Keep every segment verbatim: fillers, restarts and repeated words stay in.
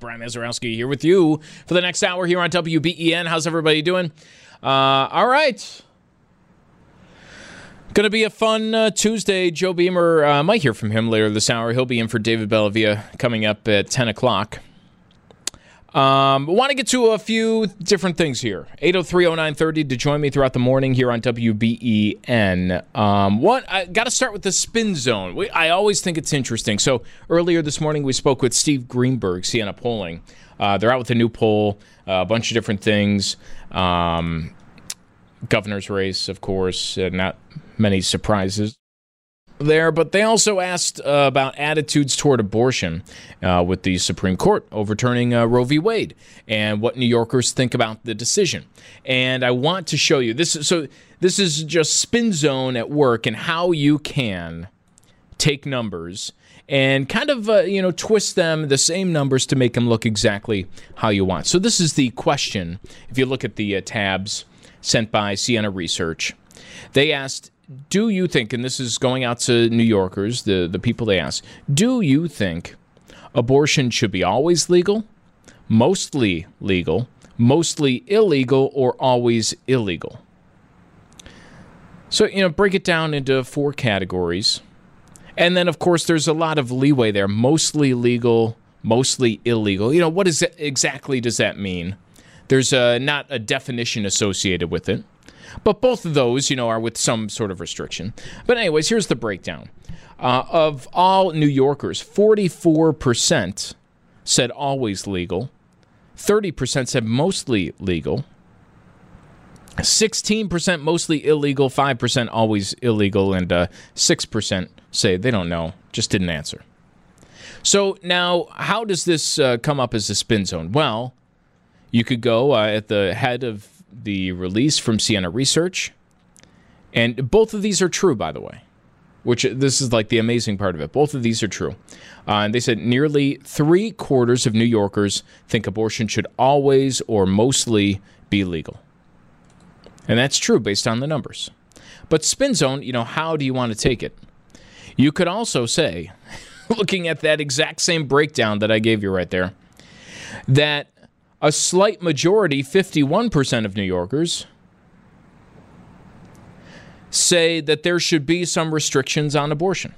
Brian Mazurowski here with you for the next hour here on W B E N. How's everybody doing? Uh, all right. Going to be a fun uh, Tuesday. Joe Beamer, uh, might hear from him later this hour. He'll be in for David Bellavia coming up at ten o'clock. Um, want to get to a few different things here. eight oh three oh nine thirty to join me throughout the morning here on W B E N. Um, what I got to start with the spin zone. We, I always think it's interesting. So earlier this morning we spoke with Steve Greenberg, Siena Polling. Uh, they're out with a new poll, uh, a bunch of different things. Um, governor's race, of course, uh, not many surprises there, but they also asked uh, about attitudes toward abortion uh, with the Supreme Court overturning uh, Roe v. Wade and what New Yorkers think about the decision. And I want to show you this. So this is just Spin Zone at work and how you can take numbers and kind of uh, you know twist them, the same numbers, to make them look exactly how you want. So this is the question. If you look at the uh, tabs sent by Siena Research, they asked, do you think, and this is going out to New Yorkers, the, the people they asked, do you think abortion should be always legal, mostly legal, mostly illegal, or always illegal? So, you know, break it down into four categories. And then, of course, there's a lot of leeway there. Mostly legal, mostly illegal. You know, what is that, exactly does that mean? There's uh, not a definition associated with it. But both of those, you know, are with some sort of restriction. But anyways, here's the breakdown. Uh, of all New Yorkers, forty-four percent said always legal. thirty percent said mostly legal. sixteen percent mostly illegal. five percent always illegal. And uh, six percent say they don't know, just didn't answer. So now, how does this uh, come up as a spin zone? Well, you could go uh, at the head of the release from Siena Research, and both of these are true, by the way, which this is like the amazing part of it. Both of these are true. Uh, and they said nearly three quarters of New Yorkers think abortion should always or mostly be legal. And that's true based on the numbers. But Spin Zone, you know, how do you want to take it? You could also say, looking at that exact same breakdown that I gave you right there, that a slight majority, fifty-one percent of New Yorkers, say that there should be some restrictions on abortion.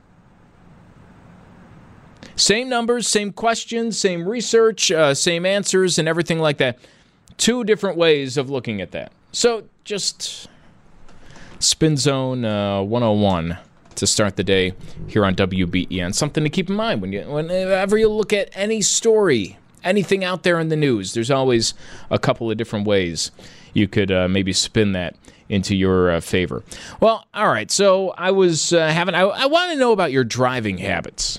Same numbers, same questions, same research, uh, same answers, and everything like that. Two different ways of looking at that. So just Spin Zone uh, one oh one to start the day here on W B E N. Something to keep in mind when you, whenever you look at any story, anything out there in the news, there's always a couple of different ways you could uh, maybe spin that into your uh, favor. Well, all right, so I was uh, having, I, I want to know about your driving habits.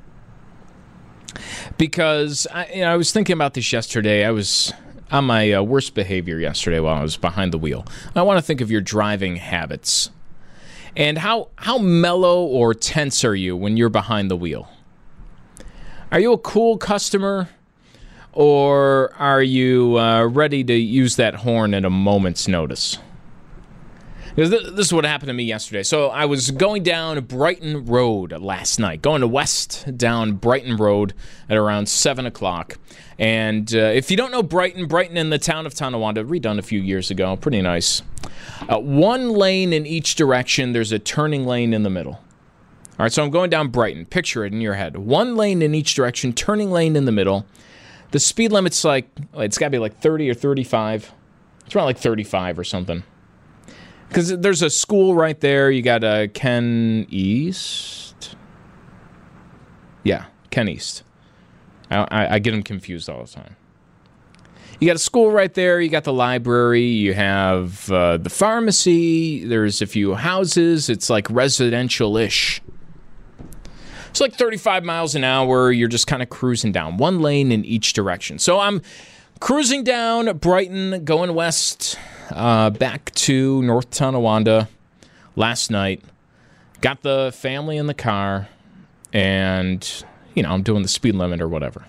Because I, you know, I was thinking about this yesterday. I was on my uh, worst behavior yesterday while I was behind the wheel. I want to think of your driving habits. And how, how mellow or tense are you when you're behind the wheel? Are you a cool customer? Or are you uh, ready to use that horn at a moment's notice? Because th- this is what happened to me yesterday. So I was going down Brighton Road last night, going to west down Brighton Road at around seven o'clock. And uh, if you don't know Brighton, Brighton in the town of Tonawanda, redone a few years ago, pretty nice. Uh, one lane in each direction, there's a turning lane in the middle. All right, so I'm going down Brighton. Picture it in your head. One lane in each direction, turning lane in the middle. The speed limit's like, it's got to be like thirty or thirty-five. It's around like thirty-five or something. Because there's a school right there. You got uh, Ken East. Yeah, Ken East. I, I, I get them confused all the time. You got a school right there. You got the library. You have uh, the pharmacy. There's a few houses. It's like residential-ish. It's like thirty-five miles an hour. You're just kind of cruising down. One lane in each direction. So I'm cruising down Brighton, going west, uh, back to North Tonawanda last night. Got the family in the car, and, you know, I'm doing the speed limit or whatever.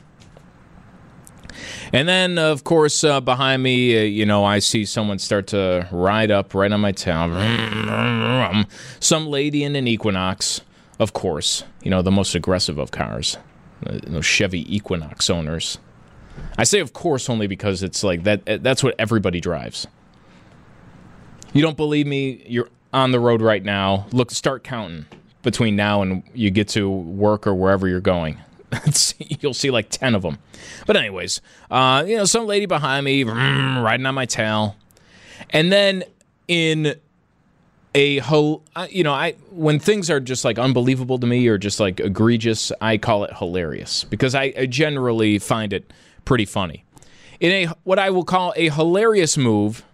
And then, of course, uh, behind me, uh, you know, I see someone start to ride up right on my tail. Some lady in an Equinox. Of course, you know, the most aggressive of cars. uh, those Chevy Equinox owners. I say of course only because it's like that. That's what everybody drives. You don't believe me? You're on the road right now. Look, start counting between now and you get to work or wherever you're going. You'll see like ten of them. But anyways, uh, you know, some lady behind me mm, riding on my tail. And then in a whole, you know, I when things are just like unbelievable to me or just like egregious, I call it hilarious because I, I generally find it pretty funny. In a what I will call a hilarious move,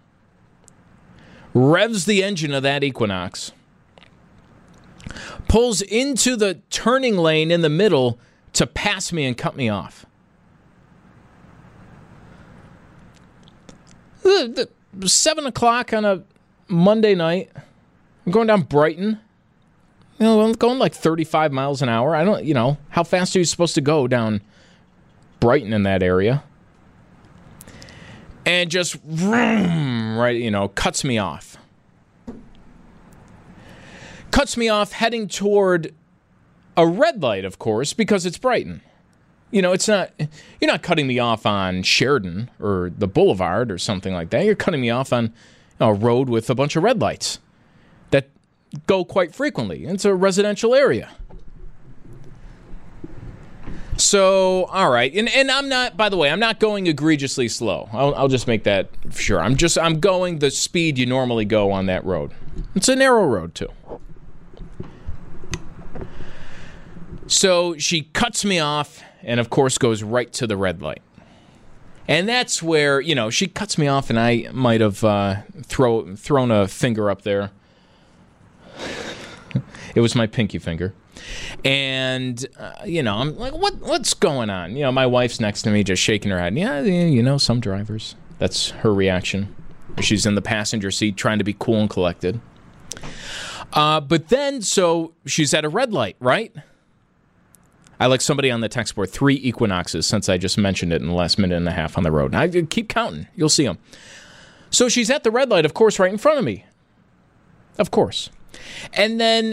revs the engine of that Equinox, pulls into the turning lane in the middle to pass me and cut me off. The, the, seven o'clock on a Monday night. I'm going down Brighton. You know, I'm going like thirty-five miles an hour. I don't, you know, how fast are you supposed to go down Brighton in that area? And just, vroom, right, you know, cuts me off. Cuts me off heading toward a red light, of course, because it's Brighton. You know, it's not, you're not cutting me off on Sheridan or the Boulevard or something like that. You're cutting me off on a road with a bunch of red lights that go quite frequently. It's a residential area. So, all right. And, and I'm not, by the way, I'm not going egregiously slow. I'll, I'll just make that sure. I'm just, I'm going the speed you normally go on that road. It's a narrow road, too. So she cuts me off and, of course, goes right to the red light. And that's where, you know, she cuts me off and I might have uh, throw, thrown a finger up there. It was my pinky finger. And, uh, you know, I'm like, what? what's going on? You know, my wife's next to me just shaking her head. Yeah, yeah, you know, some drivers. That's her reaction. She's in the passenger seat trying to be cool and collected. Uh, but then, so she's at a red light, right? I like somebody on the text board, three Equinoxes since I just mentioned it in the last minute and a half on the road. I keep counting. You'll see them. So she's at the red light, of course, right in front of me. Of course. And then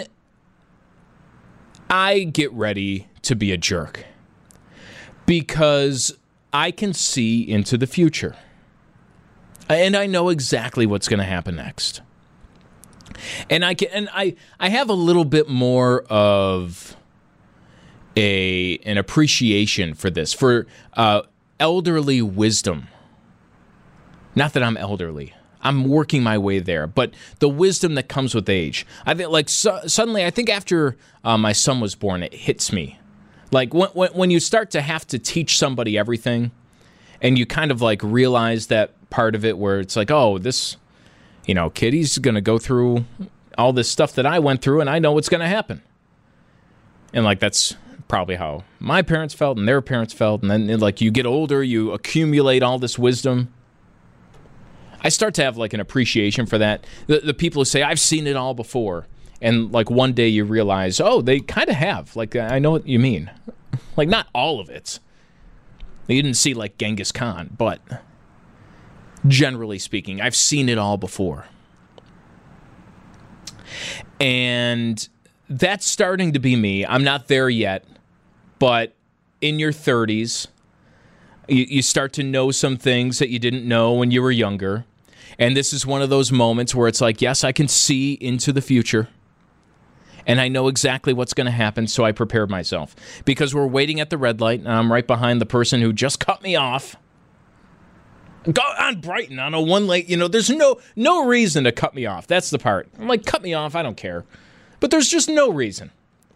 I get ready to be a jerk because I can see into the future. And I know exactly what's going to happen next. And I can and I I have a little bit more of a an appreciation for this, for uh, elderly wisdom. Not that I'm elderly. I'm working my way there, but the wisdom that comes with age. I think, like, so, suddenly, I think after uh, my son was born, it hits me. Like, when, when you start to have to teach somebody everything, and you kind of, like, realize that part of it where it's like, oh, this, you know, kid, he's going to go through all this stuff that I went through, and I know what's going to happen. And, like, that's probably how my parents felt and their parents felt. And then, like, you get older, you accumulate all this wisdom. I start to have, like, an appreciation for that. The, the people who say, I've seen it all before. And, like, one day you realize, oh, they kind of have. Like, I know what you mean. Like, not all of it. You didn't see, like, Genghis Khan. But generally speaking, I've seen it all before. And that's starting to be me. I'm not there yet. But in your thirties, you, you start to know some things that you didn't know when you were younger. And this is one of those moments where it's like, yes, I can see into the future. And I know exactly what's going to happen, so I prepared myself. Because we're waiting at the red light, and I'm right behind the person who just cut me off. Go on Brighton, on a one lane, you know, there's no no reason to cut me off. That's the part. I'm like, cut me off, I don't care. But there's just no reason.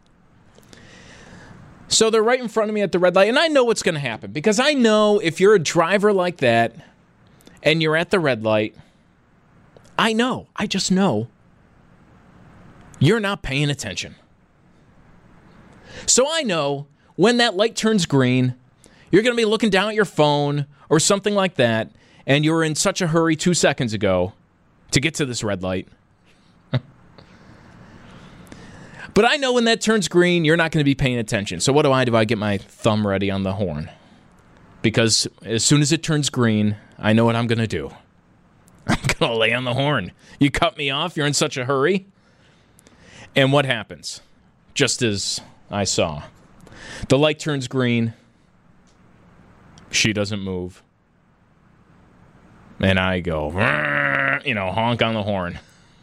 So they're right in front of me at the red light, and I know what's going to happen. Because I know if you're a driver like that, and you're at the red light, I know, I just know, you're not paying attention. So I know when that light turns green, you're going to be looking down at your phone or something like that, and you were in such a hurry two seconds ago to get to this red light. But I know when that turns green, you're not going to be paying attention. So what do I do? I get my thumb ready on the horn. Because as soon as it turns green, I know what I'm going to do. I'm going to lay on the horn. You cut me off, you're in such a hurry. And what happens? Just as I saw. The light turns green. She doesn't move. And I go, you know, honk on the horn.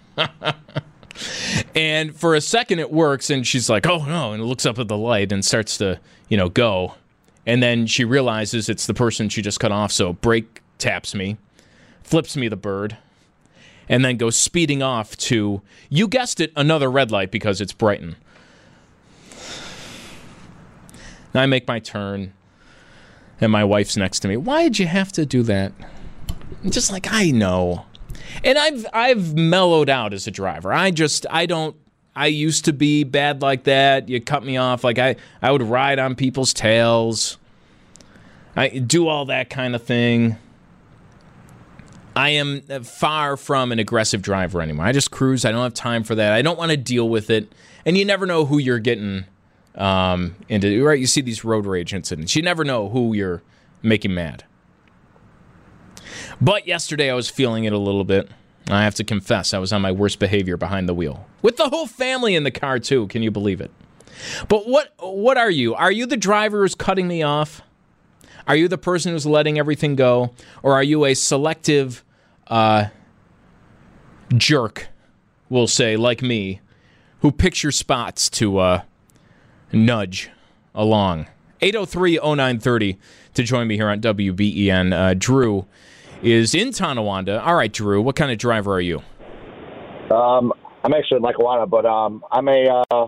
And for a second it works, and she's like, oh, no, and looks up at the light and starts to, you know, go. And then she realizes it's the person she just cut off, so brake taps me, flips me the bird, and then goes speeding off to, you guessed it, another red light because it's Brighton. And I make my turn, and my wife's next to me. Why did you have to do that? I'm just like, I know. And I've I've mellowed out as a driver. I just, I don't, I used to be bad like that. You cut me off. Like, I, I would ride on people's tails. I do all that kind of thing. I am far from an aggressive driver anymore. I just cruise. I don't have time for that. I don't want to deal with it. And you never know who you're getting um, into. Right? You see these road rage incidents. You never know who you're making mad. But yesterday I was feeling it a little bit. I have to confess, I was on my worst behavior behind the wheel. With the whole family in the car, too. Can you believe it? But what what are you? Are you the driver who's cutting me off? Are you the person who's letting everything go? Or are you a selective uh, jerk, we'll say, like me, who picks your spots to uh, nudge along? eight oh three oh nine thirty to join me here on W B E N. Uh, Drew is in Tonawanda. All right, Drew, what kind of driver are you? Um, I'm actually in Lackawanna, but um, I'm a, uh,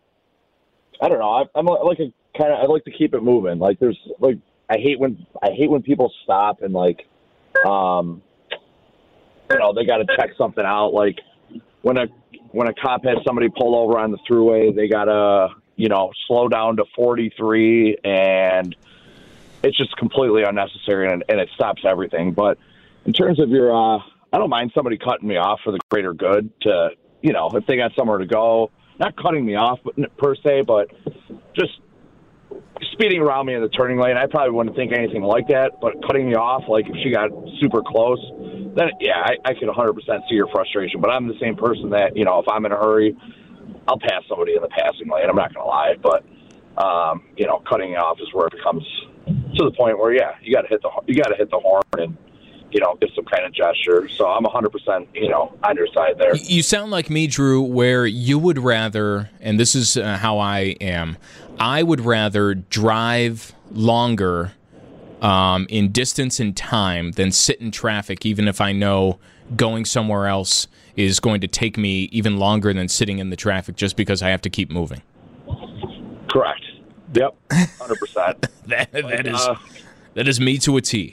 I don't know, I, I'm a, like a kind of, I like to keep it moving. Like there's, like, I hate when, I hate when people stop and like, um, you know, they got to check something out. Like when a, when a cop has somebody pull over on the thruway, they got to, you know, slow down to forty-three, and it's just completely unnecessary, and, and it stops everything. But in terms of your, uh, I don't mind somebody cutting me off for the greater good to, you know, if they got somewhere to go, not cutting me off but, per se, but just speeding around me in the turning lane. I probably wouldn't think anything like that, but cutting me off, like if she got super close, then yeah, I, I could one hundred percent see your frustration. But I'm the same person that, you know, if I'm in a hurry, I'll pass somebody in the passing lane. I'm not going to lie, but, um, you know, cutting off is where it becomes to the point where, yeah, you got to hit the you got to hit the horn and, you know, give some kind of gesture. So I'm one hundred percent, you know, on your side there. You sound like me, Drew, where you would rather, and this is uh, how I am, I would rather drive longer um, in distance and time than sit in traffic, even if I know going somewhere else is going to take me even longer than sitting in the traffic just because I have to keep moving. Correct. Yep, one hundred percent. that, that, is, uh, that is me to a T.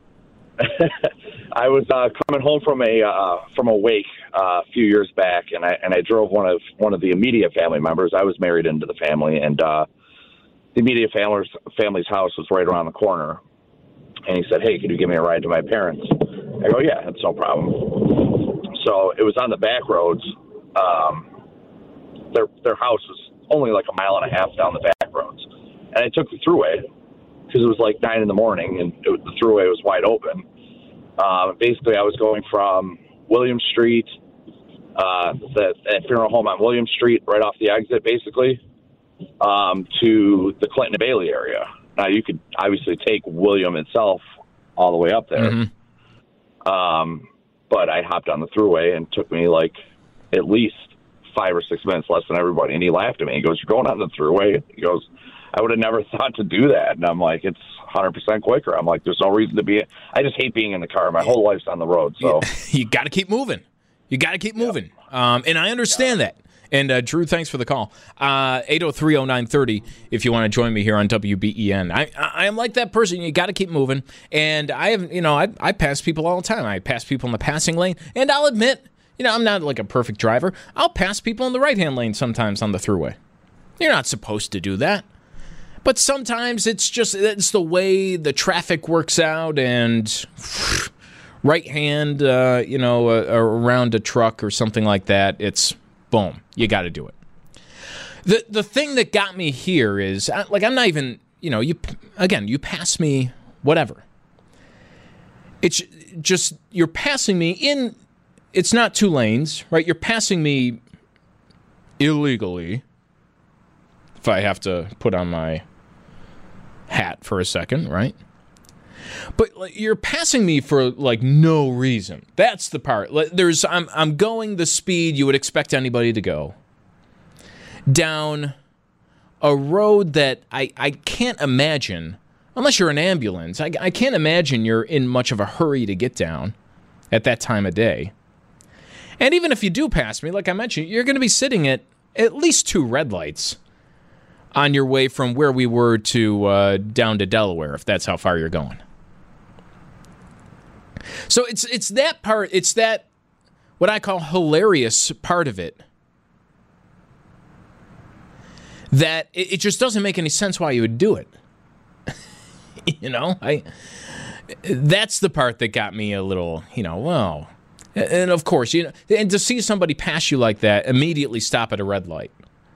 I was uh, coming home from a uh, from a wake uh, a few years back, and I and I drove one of one of the immediate family members. I was married into the family, and uh, the immediate family's family's house was right around the corner. And he said, "Hey, can you give me a ride to my parents?" I go, "Yeah, that's no problem." So it was on the back roads. Um, their their house was only like a mile and a half down the back roads, and I took the thruway because it was like nine in the morning, and it was, the thruway was wide open. Um, basically, I was going from William Street, uh, the, the funeral home on William Street, right off the exit, basically, um, to the Clinton Bailey area. Now, you could obviously take William itself all the way up there. Mm-hmm. Um, but I hopped on the thruway, and it took me like at least five or six minutes less than everybody. And he laughed at me. He goes, "You're going on the thruway?" He goes, "I would have never thought to do that." And I'm like, "It's one hundred percent quicker." I'm like, "There's no reason to be." I just hate being in the car. My whole life's on the road. So you got to keep moving. You got to keep moving. Yep. Um, and I understand yeah. that. And uh, Drew, thanks for the call. Uh, eight oh three oh nine thirty if you want to join me here on W B E N. I, I am like that person. You got to keep moving. And I have, you know, I, I pass people all the time. I pass people in the passing lane. And I'll admit, you know, I'm not like a perfect driver. I'll pass people in the right-hand lane sometimes on the thruway. You're not supposed to do that. But sometimes it's just, it's the way the traffic works out, and right hand, uh, you know, uh, around a truck or something like that, it's boom, you got to do it. The the thing that got me here is, like, I'm not even, you know, you again, you pass me, whatever. It's just, you're passing me in, it's not two lanes, right? You're passing me illegally, if I have to put on my hat for a second, right? But like, you're passing me for like no reason. That's the part. Like, there's I'm I'm going the speed you would expect anybody to go down a road that I, I can't imagine, unless you're an ambulance, I, I can't imagine you're in much of a hurry to get down at that time of day. And even if you do pass me, like I mentioned, you're going to be sitting at at least two red lights on your way from where we were to uh, down to Delaware, if that's how far you're going. So it's it's that part, it's that what I call hilarious part of it, that it, it just doesn't make any sense why you would do it. You know, I that's the part that got me a little, you know, well, and of course, you know, and to see somebody pass you like that, immediately stop at a red light.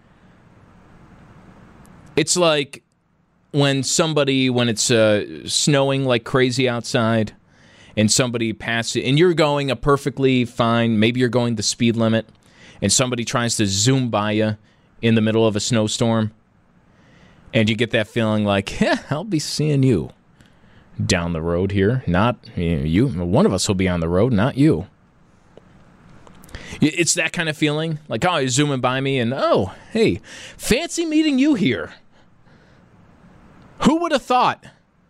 It's like when somebody, when it's uh, snowing like crazy outside, and somebody passes, and you're going a perfectly fine, maybe you're going the speed limit, and somebody tries to zoom by you in the middle of a snowstorm, and you get that feeling like, yeah, I'll be seeing you down the road here. Not you. One of us will be on the road, not you. It's that kind of feeling, like, oh, you're zooming by me, and oh, hey, fancy meeting you here. Who would have thought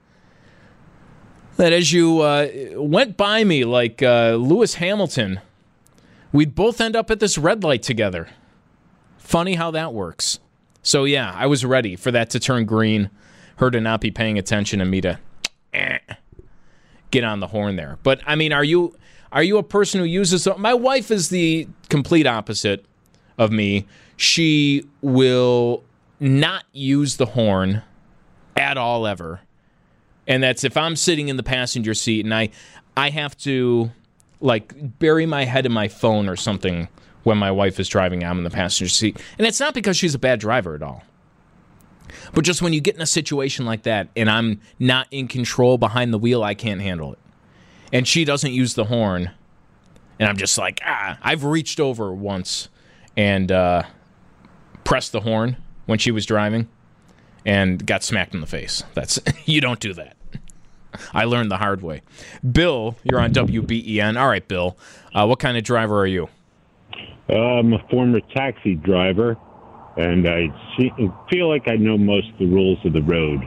that as you uh, went by me like uh, Lewis Hamilton, we'd both end up at this red light together? Funny how that works. So, yeah, I was ready for that to turn green, her to not be paying attention, and me to eh, get on the horn there. But, I mean, are you are you a person who uses... My wife is the complete opposite of me. She will not use the horn at all ever. And that's if I'm sitting in the passenger seat and I, I have to, like, bury my head in my phone or something when my wife is driving, I'm in the passenger seat. And it's not because she's a bad driver at all. But just when you get in a situation like that and I'm not in control behind the wheel, I can't handle it. And she doesn't use the horn. And I'm just like, ah. I've reached over once and uh, pressed the horn when she was driving and got smacked in the face. That's you don't do that. I learned the hard way. Bill, you're on W B E N. All right, Bill. Uh, what kind of driver are you? Uh, I'm a former taxi driver, and I see, feel like I know most of the rules of the road.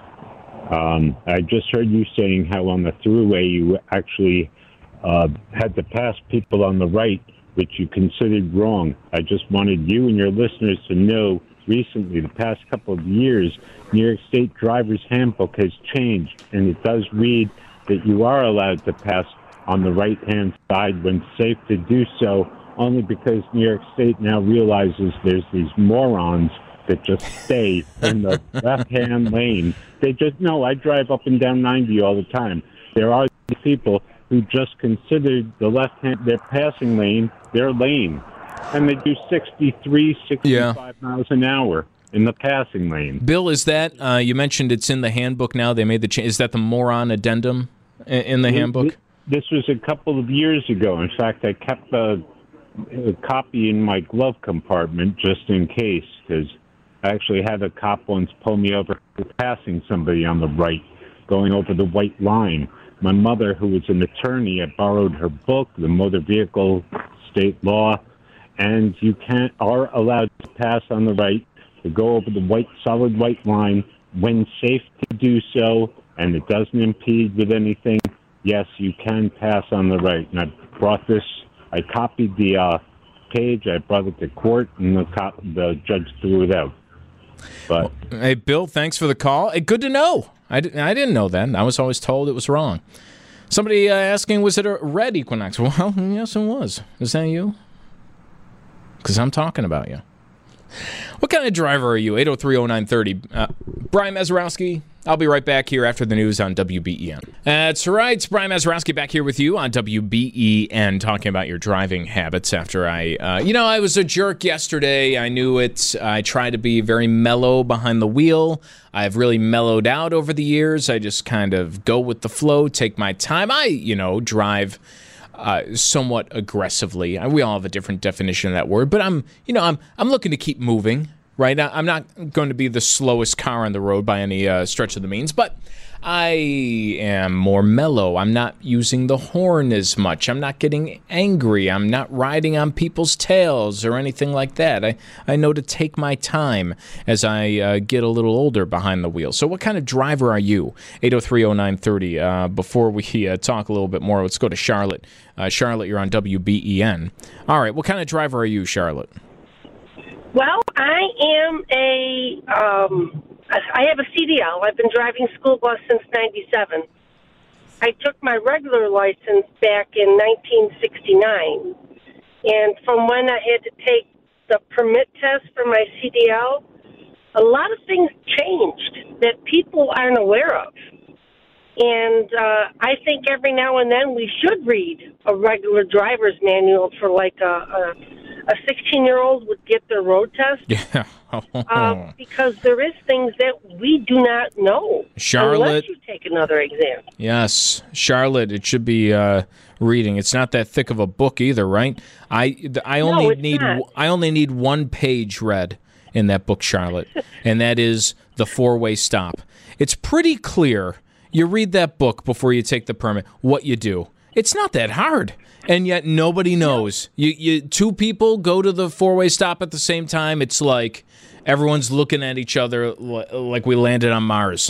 Um, I just heard you saying how on the throughway you actually uh, had to pass people on the right, which you considered wrong. I just wanted you and your listeners to know recently, the past couple of years, New York State Driver's Handbook has changed, and it does read that you are allowed to pass on the right-hand side when safe to do so, only because New York State now realizes there's these morons that just stay in the left-hand lane. They just, no, I drive up and down ninety all the time. There are people who just consider the left-hand, their passing lane, their lane. And they do sixty-three, sixty-five yeah. miles an hour in the passing lane. Bill, is that, uh, you mentioned it's in the handbook now, they made the change. Is that the moron addendum in the handbook? This was a couple of years ago. In fact, I kept a, a copy in my glove compartment just in case, because I actually had a cop once pull me over for passing somebody on the right, going over the white line. My mother, who was an attorney, I borrowed her book, The Motor Vehicle State Law, and you can are allowed to pass on the right, to go over the white, solid white line when safe to do so, and it doesn't impede with anything. Yes, you can pass on the right. And I brought this, I copied the uh, page, I brought it to court, and the, cop, the judge threw it out. But well, hey, Bill, thanks for the call. Hey, good to know. I, di- I didn't know that. I was always told it was wrong. Somebody uh, asking, was it a red Equinox? Well, yes, it was. Is that you? Because I'm talking about you. What kind of driver are you? eight oh three oh nine three oh. Uh, Brian Mazurowski. I'll be right back here after the news on W B E N. That's right. It's Brian Mazurowski back here with you on W B E N, talking about your driving habits after I, uh, you know, I was a jerk yesterday. I knew it. I try to be very mellow behind the wheel. I've really mellowed out over the years. I just kind of go with the flow, take my time. I, you know, drive Uh, somewhat aggressively. We all have a different definition of that word, but I'm, you know, I'm, I'm looking to keep moving right? I- I'm not going to be the slowest car on the road by any uh, stretch of the means, but I am more mellow. I'm not using the horn as much. I'm not getting angry. I'm not riding on people's tails or anything like that. I, I know to take my time as I uh, get a little older behind the wheel. So what kind of driver are you? eight oh three oh nine thirty. Uh, before we uh, talk a little bit more, let's go to Charlotte. Uh, Charlotte, you're on W B E N. All right, what kind of driver are you, Charlotte? Well, I am a, um, I have a C D L. I've been driving school bus since ninety-seven. I took my regular license back in nineteen sixty-nine. And from when I had to take the permit test for my C D L, a lot of things changed that people aren't aware of. And uh, I think every now and then we should read a regular driver's manual for like a, a a sixteen-year-old would get their road test. Yeah. uh, because there is things that we do not know. Charlotte. Unless you take another exam. Yes. Charlotte, it should be uh, reading. It's not that thick of a book either, right? I, I only No, it's need not. I only need one page read in that book, Charlotte, and that is the four-way stop. It's pretty clear. You read that book before you take the permit, what you do. It's not that hard. And yet nobody knows. You, you, two people go to the four-way stop at the same time. It's like everyone's looking at each other like we landed on Mars.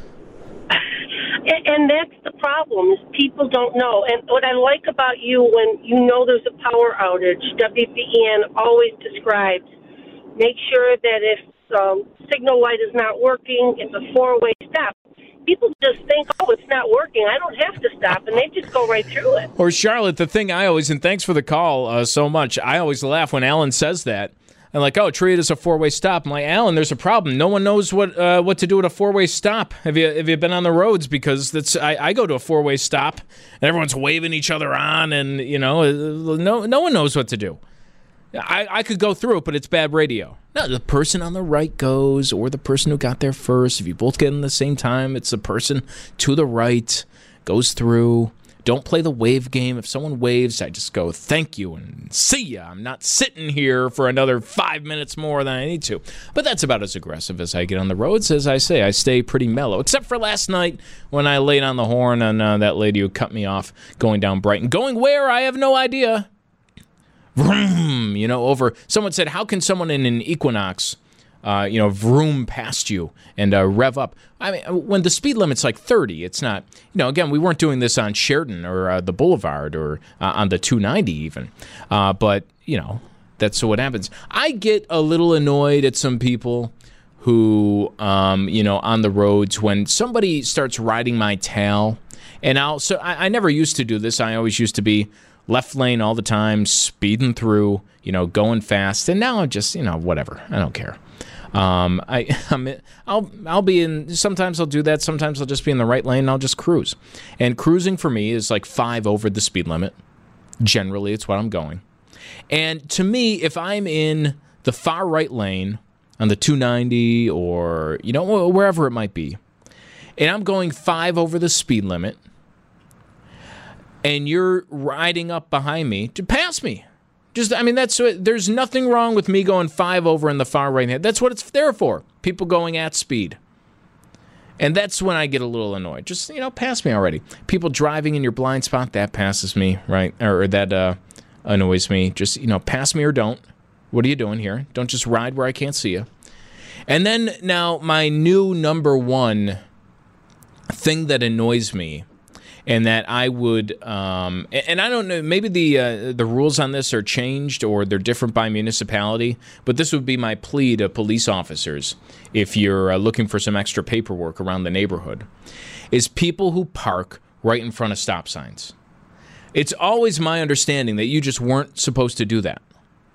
And, and that's the problem, is people don't know. And what I like about you, when you know there's a power outage, W B E N always describes, make sure that if um, signal light is not working, it's a four-way stop. People just think, oh, it's not working. I don't have to stop, and they just go right through it. Or Charlotte, the thing I always, and thanks for the call uh, so much, I always laugh when Alan says that. I'm like, oh, treat it as a four-way stop. I'm like, Alan, there's a problem. No one knows what uh, what to do at a four-way stop. Have you have you been on the roads? Because that's I, I go to a four-way stop, and everyone's waving each other on, and, you know, no no one knows what to do. I, I could go through it, but it's bad radio. No, the person on the right goes, or the person who got there first. If you both get in the same time, it's the person to the right goes through. Don't play the wave game. If someone waves, I just go, thank you, and see ya. I'm not sitting here for another five minutes more than I need to. But that's about as aggressive as I get on the roads. As I say, I stay pretty mellow, except for last night when I laid on the horn on uh, that lady who cut me off going down Brighton. Going where? I have no idea. Vroom, you know, over. Someone said, how can someone in an Equinox, uh, you know, vroom past you and uh, rev up? I mean, when the speed limit's like thirty, it's not, you know, again, we weren't doing this on Sheridan or uh, the Boulevard or uh, on the two ninety even. Uh, but, you know, that's what happens. I get a little annoyed at some people who, um, you know, on the roads when somebody starts riding my tail. And I'll, so I, I never used to do this. I always used to be left lane all the time, speeding through, you know, going fast. And now I'm just, you know, whatever. I don't care. Um, I, I'm, I'll, I'll be in. Sometimes I'll do that. Sometimes I'll just be in the right lane and I'll just cruise. And cruising for me is like five over the speed limit. Generally, it's what I'm going. And to me, if I'm in the far right lane on the two ninety or, you know, wherever it might be, and I'm going five over the speed limit, and you're riding up behind me to pass me. Just, I mean, that's there's nothing wrong with me going five over in the far right hand. That's what it's there for. People going at speed. And that's when I get a little annoyed. Just, you know, pass me already. People driving in your blind spot, that passes me, right? Or, or that uh, annoys me. Just, you know, pass me or don't. What are you doing here? Don't just ride where I can't see you. And then now my new number one thing that annoys me, and that I would, um, and I don't know, maybe the uh, the rules on this are changed or they're different by municipality, but this would be my plea to police officers if you're uh, looking for some extra paperwork around the neighborhood, is people who park right in front of stop signs. It's always my understanding that you just weren't supposed to do that.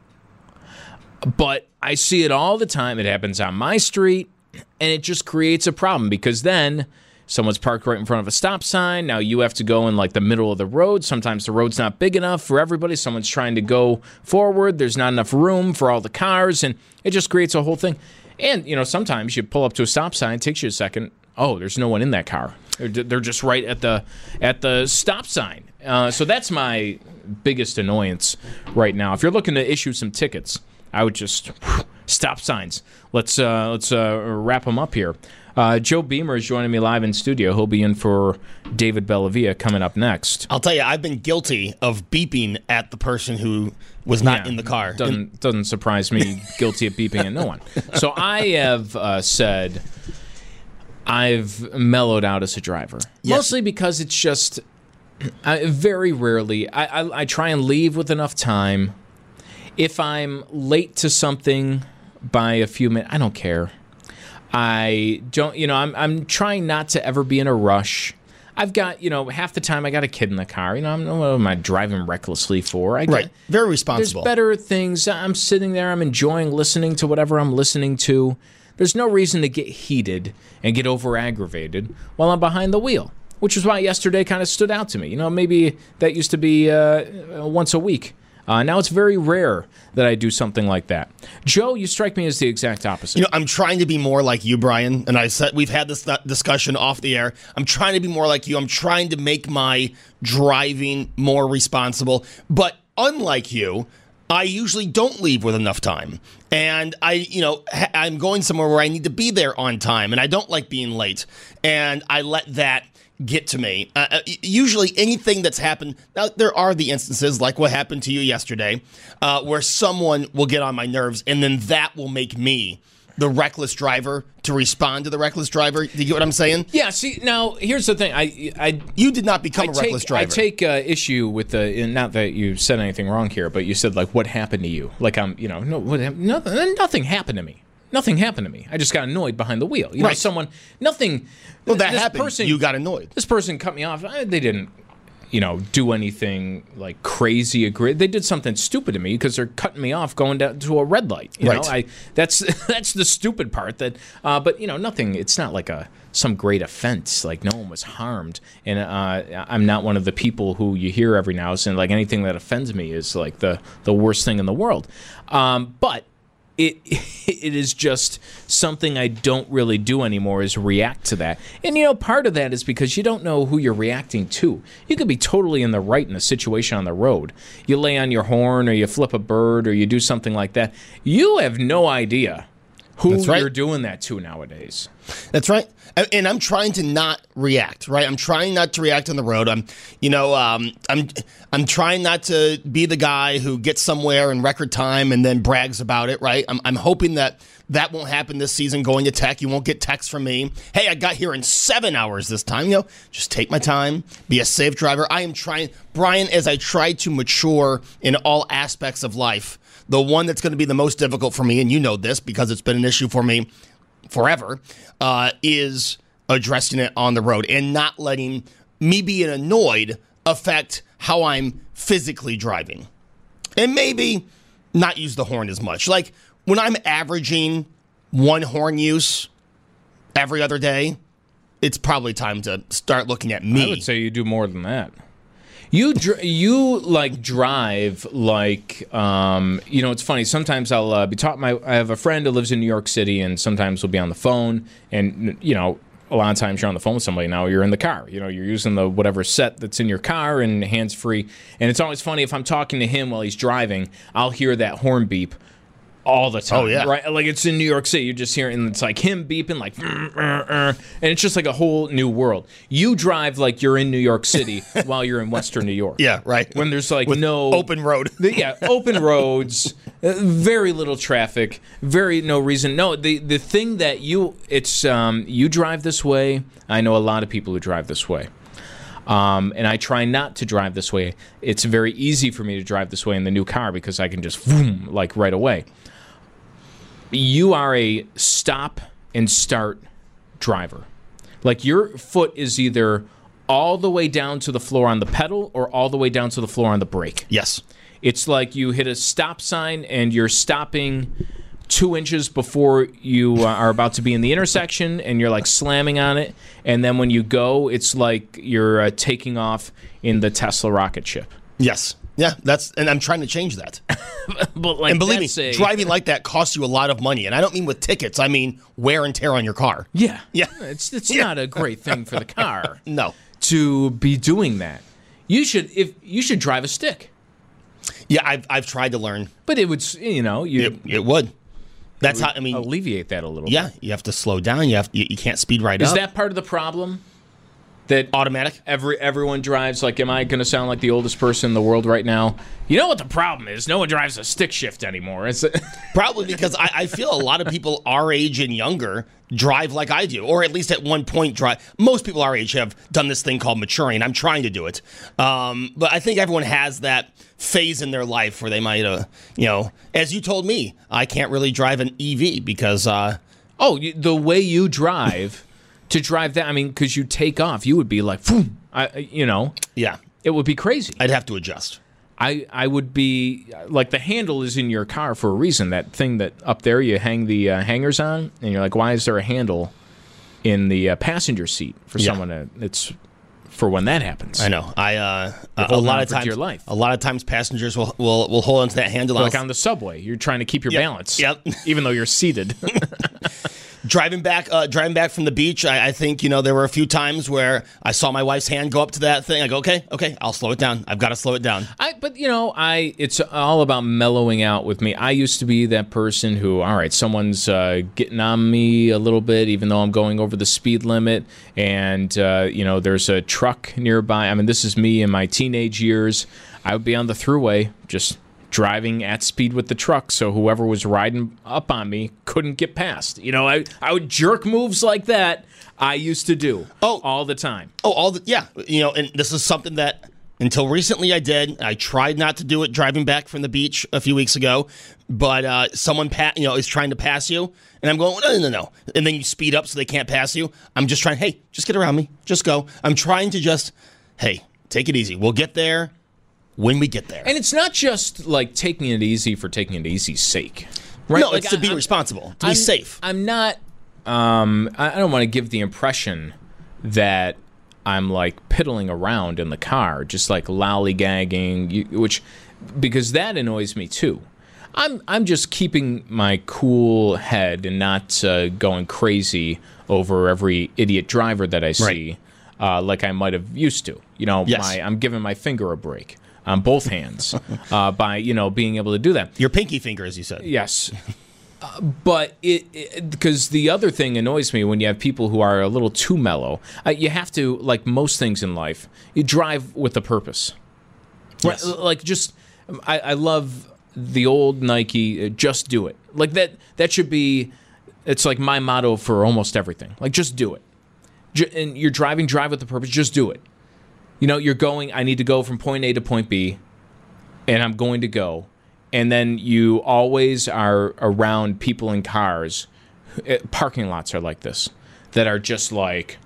But I see it all the time. It happens on my street, and it just creates a problem because then someone's parked right in front of a stop sign. Now you have to go in like the middle of the road. Sometimes the road's not big enough for everybody. Someone's trying to go forward. There's not enough room for all the cars, and it just creates a whole thing. And, you know, sometimes you pull up to a stop sign, it takes you a second. Oh, there's no one in that car. They're, they're just right at the at the stop sign. Uh, so that's my biggest annoyance right now. If you're looking to issue some tickets, I would just Stop signs. Let's uh, let's uh, wrap them up here. Uh, Joe Beamer is joining me live in studio. He'll be in for David Bellavia coming up next. I'll tell you, I've been guilty of beeping at the person who was not Yeah, in the car. Doesn't And- doesn't surprise me. Guilty of beeping at no one. So I have uh, said I've mellowed out as a driver, Yes. mostly because it's just I, very rarely I, I I try and leave with enough time. If I'm late to something by a few minutes, I don't care. I don't, you know, I'm I'm trying not to ever be in a rush. I've got, you know, half the time I got a kid in the car. You know, I'm, what am I driving recklessly for? I got, right. Very There's responsible. better things. I'm sitting there. I'm enjoying listening to whatever I'm listening to. There's no reason to get heated and get over aggravated while I'm behind the wheel, which is why yesterday kind of stood out to me. You know, maybe that used to be uh, once a week. Uh, now it's very rare that I do something like that. Joe, you strike me as the exact opposite. You know, I'm trying to be more like you, Brian. And I said we've had this discussion off the air. I'm trying to be more like you. I'm trying to make my driving more responsible. But unlike you, I usually don't leave with enough time. And I, you know, ha- I'm going somewhere where I need to be there on time, and I don't like being late. And I let that get to me. Uh, uh, usually anything that's happened, now there are the instances like what happened to you yesterday, uh, where someone will get on my nerves, and then that will make me the reckless driver to respond to the reckless driver. Do you get what I'm saying? Yeah, see, now, here's the thing. I, I, You did not become I a reckless take, driver. I take uh, issue with the, not that you said anything wrong here, but you said, like, what happened to you? Like, I'm, you know, no, what, hap- nothing, nothing happened to me. Nothing happened to me. I just got annoyed behind the wheel. You know, Right. someone, nothing. well, that this happened. Person, you got annoyed. This person cut me off. I, they didn't, you know, do anything like crazy. Agree. They did something stupid to me because they're cutting me off going down to a red light. You Right. know, I that's that's the stupid part. That, uh, but you know, nothing. It's not like a some great offense. Like no one was harmed, and uh, I'm not one of the people who you hear every now and then. Like anything that offends me is like the the worst thing in the world. Um, but. It it is just something I don't really do anymore is react to that. And, you know, part of that is because you don't know who you're reacting to. You could be totally in the right in a situation on the road. You lay on your horn or you flip a bird or you do something like that. You have no idea who That's right. you're doing that to nowadays. That's right. And- And I'm trying to not react, right? I'm trying not to react on the road. I'm, you know, um, I'm, I'm trying not to be the guy who gets somewhere in record time and then brags about it, right? I'm, I'm hoping that that won't happen this season going to Tech. You won't get texts from me. Hey, I got here in seven hours this time. You know, just take my time, be a safe driver. I am trying, Brian, as I try to mature in all aspects of life, the one that's going to be the most difficult for me, and you know this because it's been an issue for me forever, uh, is addressing it on the road and not letting me being annoyed affect how I'm physically driving. And maybe not use the horn as much. Like when I'm averaging one horn use every other day, it's probably time to start looking at me. I would say you do more than that. You dr- you like drive like um, you know. It's funny. Sometimes I'll uh, be talking. My I have a friend who lives in New York City, and sometimes we'll be on the phone. And you know, a lot of times you're on the phone with somebody. Now you're in the car. You know, you're using the whatever set that's in your car and hands free. And it's always funny if I'm talking to him while he's driving, I'll hear that horn beep all the time. Oh, yeah. Right? Like it's in New York City. You're just hearing, and it's like him beeping, like, "Mm, mm, mm," and it's just like a whole new world. You drive like you're in New York City while you're in Western New York. Yeah, right. When there's like With no open road. the- yeah, open roads, uh, very little traffic, very no reason. No, the the thing that you it's um you drive this way. I know a lot of people who drive this way. Um, and I try not to drive this way. It's very easy for me to drive this way in the new car because I can just boom, like right away. You are a stop and start driver. Like your foot is either all the way down to the floor on the pedal or all the way down to the floor on the brake. Yes. It's like you hit a stop sign and you're stopping two inches before you uh, are about to be in the intersection and you're like slamming on it. And then when you go, it's like you're uh, taking off in the Tesla rocket ship. Yes. Yeah, that's and I'm trying to change that. But like, And believe me, that's a- driving like that costs you a lot of money. And I don't mean with tickets. I mean wear and tear on your car. Yeah. Yeah. It's, it's Yeah. not a great thing for the car No. to be doing that. You should if you should drive a stick. Yeah, I've, I've tried to learn. But it would, s- you know, you It, it would. That's how, I mean, alleviate that a little yeah, bit. you have to slow down. You have you, you can't speed right Is up. that part of the problem? That automatic? Every everyone drives like. Am I going to sound like the oldest person in the world right now? You know what the problem is? No one drives a stick shift anymore. It's Probably because I, I feel a lot of people our age and younger drive like I do, or at least at one point drive. Most people our age have done this thing called maturing. I'm trying to do it, um, but I think everyone has that phase in their life where they might, uh, you know, as you told me, I can't really drive an E V because. Uh, oh, you, the way you drive. To drive that, I mean, because you take off, you would be like, Phoom! I, you know, yeah, it would be crazy. I'd have to adjust. I, I would be like, the handle is in your car for a reason. That thing that up there you hang the uh, hangers on, and you're like, why is there a handle in the uh, passenger seat for yeah. someone to? It's for when that happens. I know. I uh, a lot of times, your life. a lot of times, passengers will will, will hold onto that handle. Like on the subway, you're trying to keep your yep. balance, yep. even though you're seated. Driving back, uh, driving back from the beach, I, I think you know there were a few times where I saw my wife's hand go up to that thing. I go, okay, okay, I'll slow it down. I've got to slow it down. I, but you know, I it's all about mellowing out with me. I used to be that person who, all right, someone's uh, getting on me a little bit, even though I'm going over the speed limit, and uh, you know, there's a truck nearby. I mean, this is me in my teenage years. I would be on the thruway, just driving at speed with the truck, so whoever was riding up on me couldn't get past. You know, I I would jerk moves like that. I used to do oh all the time. Oh, all the yeah. You know, and this is something that until recently I did. I tried not to do it driving back from the beach a few weeks ago, but uh, someone pa- you know is trying to pass you, and I'm going no no no no, and then you speed up so they can't pass you. I'm just trying. Hey, just get around me. Just go. I'm trying to just hey, take it easy. We'll get there. When we get there. And it's not just like taking it easy for taking it easy's sake. Right? No, like, it's to be I'm, responsible, to I'm, be safe. I'm not, um, I don't want to give the impression that I'm like piddling around in the car, just like lollygagging, which, because that annoys me too. I'm, I'm just keeping my cool head and not uh, going crazy over every idiot driver that I see, right. uh, like I might have used to. You know, yes. my, I'm giving my finger a break. On both hands, uh, by you know being able to do that. Your pinky finger, as you said. Yes, uh, but it because the other thing annoys me when you have people who are a little too mellow. Uh, you have to, like most things in life, you drive with a purpose. Yes. Right? Like just, I, I love the old Nike. Uh, just do it. Like that. That should be. It's like my motto for almost everything. Like just do it. J- and you're driving, drive with a purpose. Just do it. You know, you're going, I need to go from point A to point B, and I'm going to go. And then you always are around people in cars. Parking lots are like this, that are just like,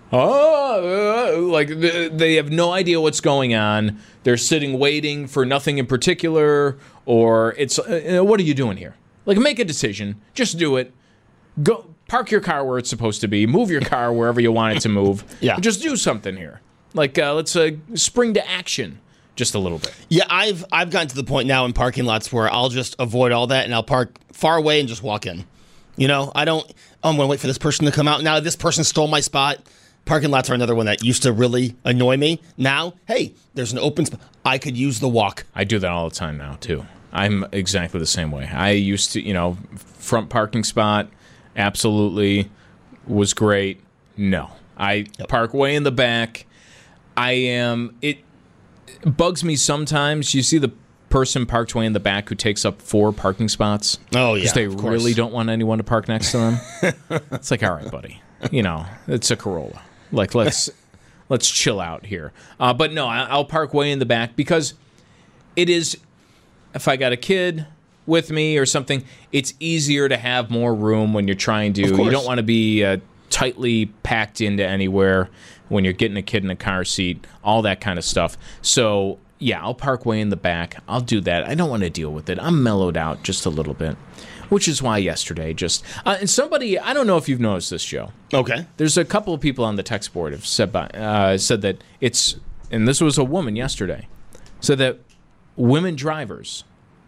oh, like they have no idea what's going on. They're sitting waiting for nothing in particular, or it's, what are you doing here? Like, make a decision. Just do it. Go park your car where it's supposed to be. Move your car wherever you want it to move. Yeah. Just do something here. Like, uh, let's uh, spring to action just a little bit. Yeah, I've I've gotten to the point now in parking lots where I'll just avoid all that and I'll park far away and just walk in. You know, I don't, oh, I'm going to wait for this person to come out. Now, this person stole my spot. Parking lots are another one that used to really annoy me. Now, hey, there's an open spot. I could use the walk. I do that all the time now, too. I'm exactly the same way. I used to, you know, front parking spot, absolutely, was great. No. I yep. park way in the back. I am, it bugs me sometimes. You see the person parked way in the back who takes up four parking spots. Oh, yeah. Because they really don't want anyone to park next to them. It's like, all right, buddy. You know, it's a Corolla. Like, let's let's chill out here. Uh, but no, I'll park way in the back because it is, if I got a kid with me or something, it's easier to have more room when you're trying to. You don't want to be uh, tightly packed into anywhere when you're getting a kid in a car seat, all that kind of stuff. So, yeah, I'll park way in the back. I'll do that. I don't want to deal with it. I'm mellowed out just a little bit, which is why yesterday just... Uh, and somebody, I don't know if you've noticed this, Joe. Okay. There's a couple of people on the text board have said, by, uh, said that it's... And this was a woman yesterday. Said that women drivers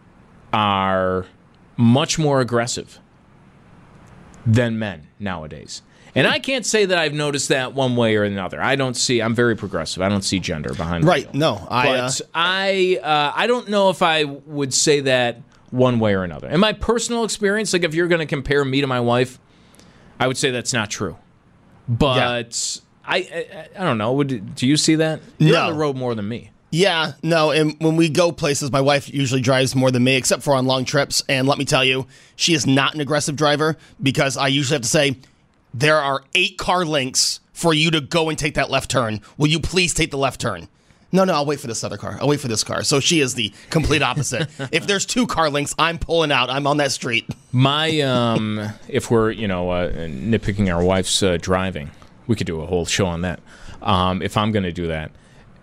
are much more aggressive than men nowadays. And I can't say that I've noticed that one way or another. I don't see. I'm very progressive. I don't see gender behind. Right. The no. I. But uh, I. Uh, I don't know if I would say that one way or another. In my personal experience, like if you're going to compare me to my wife, I would say that's not true. But yeah. I, I I don't know. Would, do you see that? You're no. on the road more than me. Yeah, no, and when we go places, my wife usually drives more than me, except for on long trips. And let me tell you, she is not an aggressive driver because I usually have to say, there are eight car lengths for you to go and take that left turn. Will you please take the left turn? No, no, I'll wait for this other car. I'll wait for this car. So she is the complete opposite. If there's two car lengths, I'm pulling out. I'm on that street. My, um, if we're, you know, uh, nitpicking our wife's uh, driving, we could do a whole show on that. Um, if I'm going to do that,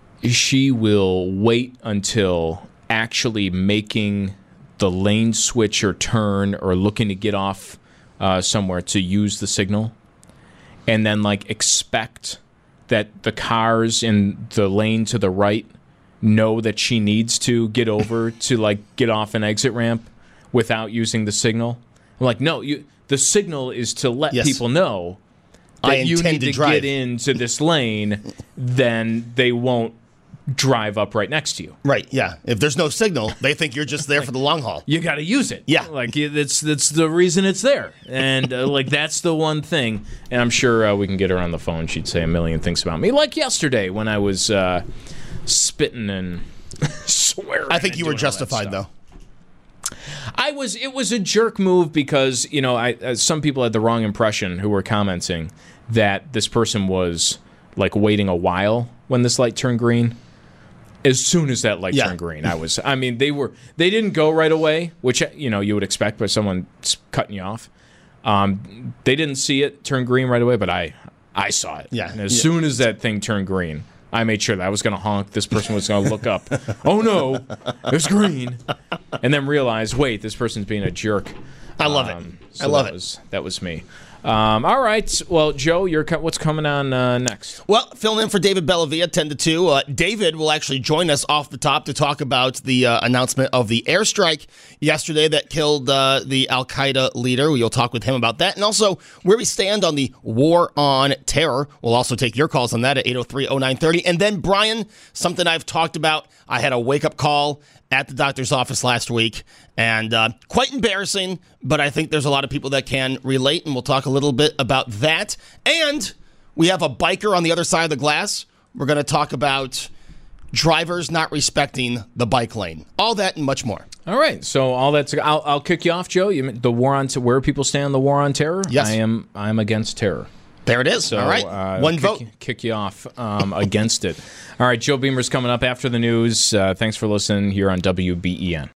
she will wait until actually making the lane switch or turn or looking to get off uh, somewhere to use the signal, and then like expect that the cars in the lane to the right know that she needs to get over to like get off an exit ramp without using the signal. I'm like, no, you, the signal is to let yes. people know that I you need intend to, to drive. get into this lane, then they won't drive up right next to you. Right, yeah. If there's no signal, they think you're just there like, for the long haul. You got to use it. Yeah. Like, that's that's the reason it's there. And, uh, like, that's the one thing. And I'm sure uh, we can get her on the phone. She'd say a million things about me. Like yesterday when I was uh, spitting and swearing. I think and you were doing all that justified, stuff. though. I was. It was a jerk move because, you know, I uh, some people had the wrong impression who were commenting that this person was, like, waiting a while when this light turned green. As soon as that light yeah. turned green, I was. I mean, they were. They didn't go right away, which you know you would expect by someone cutting you off. Um, they didn't see it turn green right away, but I, I saw it. Yeah. And as yeah. soon as that thing turned green, I made sure that I was going to honk. This person was going to look up. Oh no, it's green, and then realize, wait, this person's being a jerk. I love um, it. So I love that it. Was, that was me. Um, all right. Well, Joe, you're co- what's coming on uh, next? Well, filling in for David Bellavia, ten to two. Uh, David will actually join us off the top to talk about the uh, announcement of the airstrike yesterday that killed uh, the Al-Qaeda leader. We'll talk with him about that. And also where we stand on the war on terror. We'll also take your calls on that at eight oh three oh nine thirty. And then, Brian, something I've talked about. I had a wake-up call at the doctor's office last week, and uh, quite embarrassing, but I think there's a lot of people that can relate, and we'll talk a little bit about that. And we have a biker on the other side of the glass. We're going to talk about drivers not respecting the bike lane. All that and much more. All right, so all that's. I'll, I'll kick you off, Joe. You, the war on where people stand on the war on terror. Yes, I am. I am against terror. There it is. So, all right, uh, one kick, vote. Kick you off um, against it. All right, Joe Beamer's coming up after the news. Uh, thanks for listening here on W B E N.